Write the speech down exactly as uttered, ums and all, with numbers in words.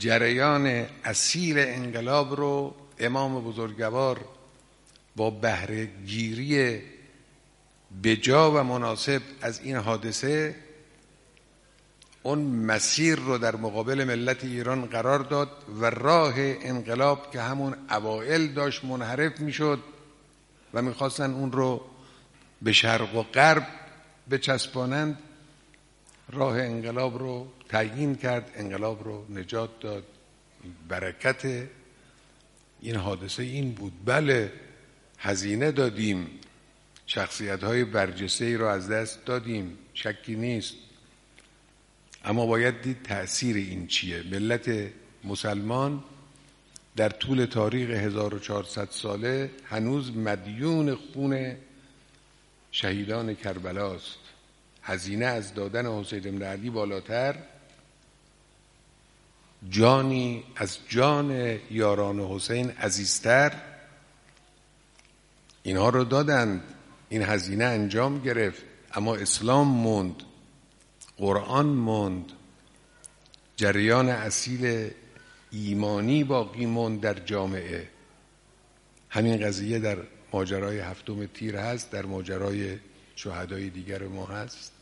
جریان اصیل انقلاب رو امام بزرگوار با بهره گیری بجا و مناسب از این حادثه اون مسیر رو در مقابل ملت ایران قرار داد و راه انقلاب که همون اوائل داشت منحرف میشد و میخواستن اون رو به شرق و غرب بچسبانند، راه انقلاب رو تعیین کرد، انقلاب رو نجات داد. برکت این حادثه این بود. بله هزینه دادیم، شخصیت‌های برجسته‌ای رو از دست دادیم، شکی نیست، اما باید دید تأثیر این چیه. ملت مسلمان در طول تاریخ هزار و چهارصد ساله هنوز مدیون خون شهیدان کربلاست. هزینه از دادن حسین بن علی بالاتر، جانی از جان یاران حسین عزیزتر، اینها رو دادند، این هزینه انجام گرفت، اما اسلام موند، قرآن موند، جریان اصیل ایمانی باقی موند در جامعه. همین قضیه در ماجرای هفتم تیر هست، در ماجرای شهدای دیگر ما هست.